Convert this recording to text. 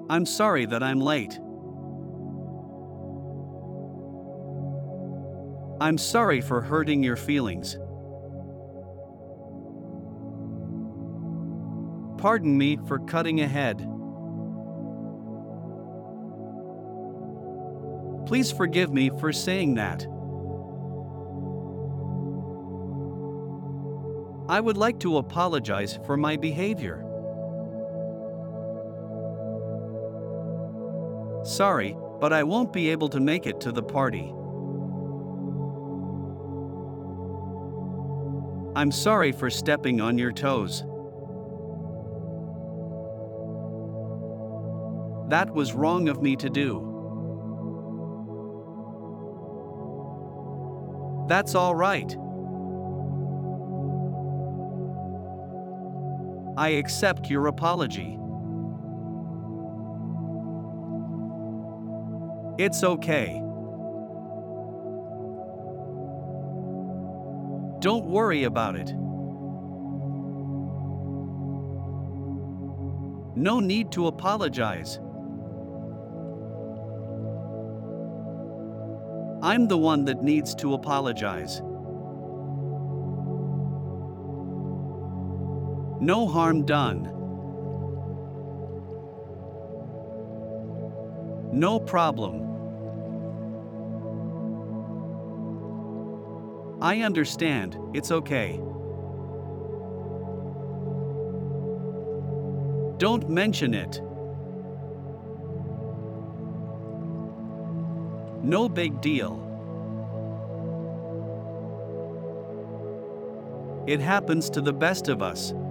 I'm sorry that I'm late. I'm sorry for hurting your feelings. Pardon me for cutting ahead. Please forgive me for saying that. I would like to apologize for my behavior. Sorry, but I won't be able to make it to the party. I'm sorry for stepping on your toes. That was wrong of me to do. That's all right. I accept your apology. It's okay. Don't worry about it. No need to apologize. I'm the one that needs to apologize. No harm done. No problem. I understand, it's okay. Don't mention it. No big deal. It happens to the best of us.